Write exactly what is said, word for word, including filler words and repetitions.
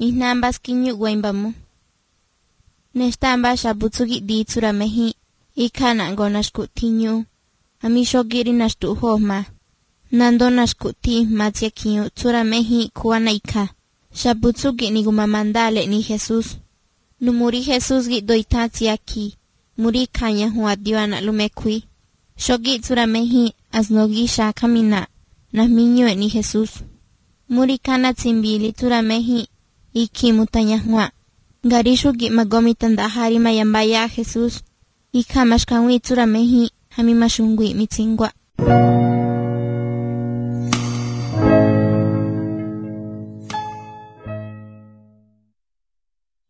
Ihnambas kinyu guaimbamu. Nestamba shabutsugi di tsuramehi. Ikana ngonashku tinyu. Amishogiri nashtu homa. Nando nashku ti matsiakiyu tsuramehi kuanaika. Shabutsugi ni gumamandale ni Jesus. Numuri Jesus gi doitatsiaki. Muri kanya huadiwana lumekui. Shogi tsuramehi asnogisha kamina. Nahminyue ni Jesus. Muri kana tsimbili tsuramehi. Iki mutanyahua. Garishugi magomi tandahari mayambaya Jesus. Ika mashkanwi tsuramehi. Hami mashungwi mitsingwa.